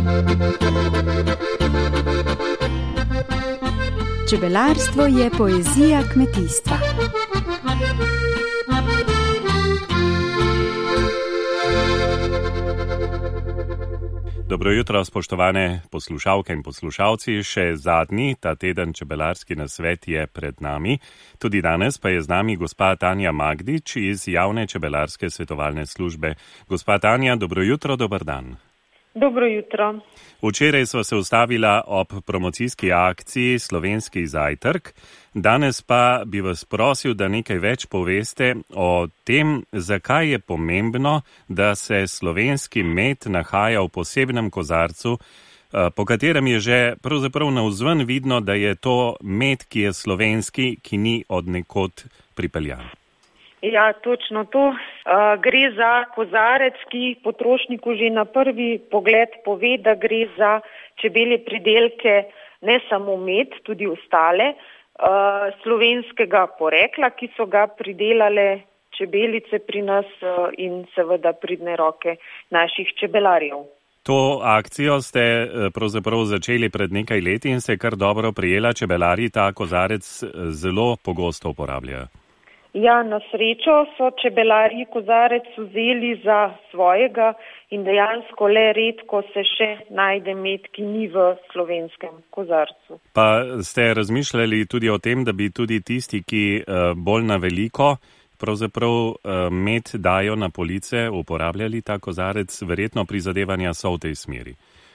Čebelarstvo je poezija kmetijstva. Dobro jutro, spoštovane poslušalke in poslušalci. Še zadnji ta teden čebelarski nasvet je pred nami. Tudi danes pa je z nami gospa Tanja Magdič iz Javne čebelarske svetovalne službe. Gospa Tanja, dobro jutro, dober dan. Dobro jutro. Včeraj sva se ustavila ob promocijski akciji Slovenski zajtrk. Danes pa bi vas prosil, da nekaj več poveste o tem, zakaj je pomembno, da se slovenski med nahaja v posebnem kozarcu, po katerem je že pravzaprav navzven vidno, da je to med, ki je slovenski, ki ni od nekod pripeljan. Ja, točno to. Gre za kozarec, ki potrošniku že na prvi pogled pove, da gre za čebelje pridelke, ne samo med, tudi ostale, slovenskega porekla, ki so ga pridelale čebelice pri nas in seveda pridne roke naših čebelarjev. To akcijo ste pravzaprav začeli pred nekaj leti in se kar dobro prijela. Čebelarji ta kozarec zelo pogosto uporabljajo. Ja, na srečo so čebelarji kozarec vzeli za svojega in dejansko le redko se še najde med, ki ni v slovenskem kozarcu. Pa ste razmišljali tudi o tem, da bi tudi tisti, ki bolj na veliko pravzaprav med dajo na police, uporabljali ta kozarec? Verjetno prizadevanja so v tej smeri.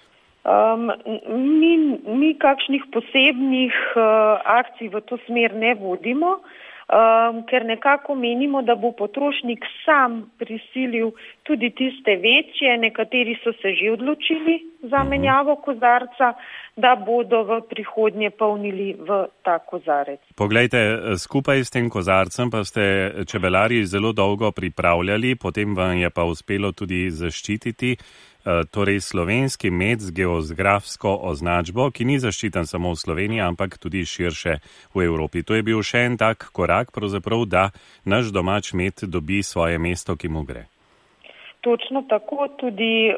Mi kakšnih posebnih akcij v to smer ne vodimo, ker nekako menimo, da bo potrošnik sam prisilil tudi tiste večje, nekateri so se že odločili za menjavo kozarca, da bodo v prihodnje polnili v ta kozarec. Poglejte, skupaj s tem kozarcem pa ste čebelarji zelo dolgo pripravljali, potem vam je pa uspelo tudi zaščititi torej slovenski med z geografsko označbo, ki ni zaščiten samo v Sloveniji, ampak tudi širše v Evropi. To je bil še en tak korak, pravzaprav, da naš domač med dobi svoje mesto, ki mu gre. Točno tako, tudi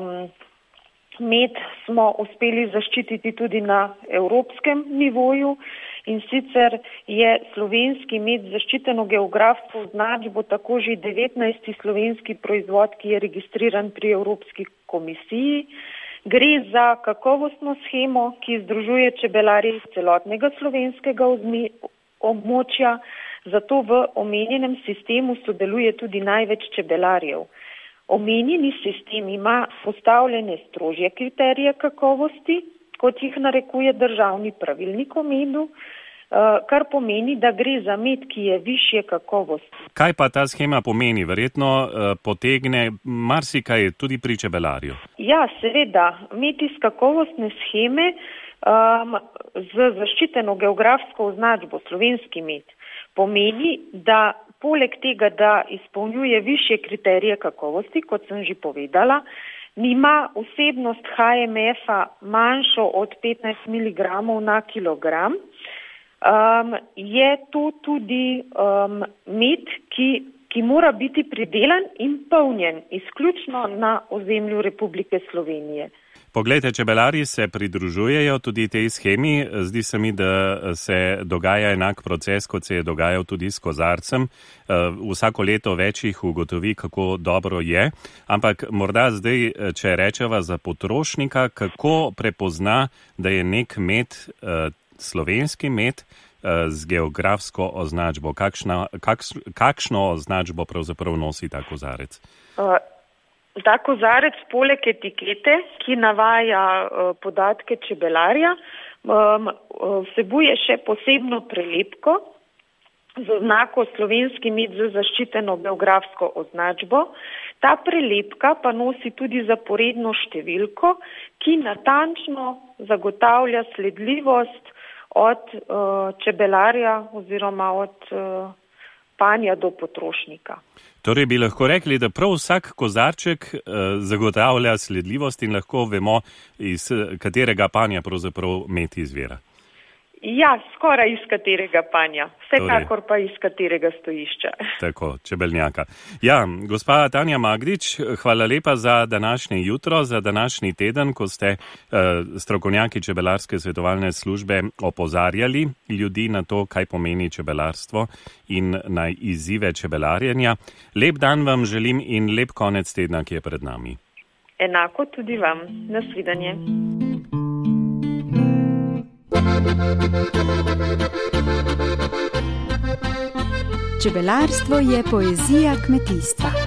med smo uspeli zaščititi tudi na evropskem nivoju. In sicer je slovenski med zaščiteno geografsko označbo tako že 19. slovenski proizvod, ki je registriran pri Evropski komisiji. Gre za kakovostno shemo, ki združuje čebelarje iz celotnega slovenskega območja, zato v omenjenem sistemu sodeluje tudi največ čebelarjev. Omenjeni sistem ima postavljene strožje kriterije kakovosti, kot jih narekuje državni pravilnik o medu, kar pomeni, da gre za med, ki je višje kakovosti. Kaj pa ta shema pomeni? Verjetno potegne marsikaj tudi pri čebelarju. Ja, seveda. Med iz kakovostne sheme z zaščiteno geografsko označbo slovenski med pomeni, da poleg tega, da izpolnjuje višje kriterije kakovosti, kot sem že povedala, ima vsebnost HMF-a manjšo od 15 mg na kilogram, je to tudi med, ki mora biti pridelan in polnjen izključno na ozemlju Republike Slovenije. Poglejte, čebelarji se pridružujejo tudi tej shemi. Zdi se mi, da se dogaja enak proces, kot se je dogajal tudi s kozarcem. Vsako leto več jih ugotovi, kako dobro je. Ampak morda zdaj, če rečeva za potrošnika, kako prepozna, da je nek med, slovenski med, z geografsko označbo. Kakšno označbo pravzaprav nosi ta kozarec? Ta kozarec poleg etikete, ki navaja podatke čebelarja, vsebuje še posebno prelepko z oznako slovenski med z zaščiteno geografsko označbo. Ta prelepka pa nosi tudi zaporedno številko, ki natančno zagotavlja sledljivost od čebelarja oziroma od panja do potrošnika. Torej bi lahko rekli, da prav vsak kozarček zagotavlja sledljivost in lahko vemo, iz katerega panja pravzaprav med izvira. Ja, skoraj iz katerega panja, vsekakor pa iz katerega stojišča. Tako, čebeljaka. Ja, gospa Tanja Magdič, hvala lepa za današnje jutro, za današnji teden, ko ste strokovnjaki čebelarske svetovalne službe opozarjali ljudi na to, kaj pomeni čebelarstvo in na izzive čebelarjenja. Lep dan vam želim in lep konec tedna, ki je pred nami. Enako tudi vam. Nasvidenje. Čebelarstvo je poezija kmetijstva.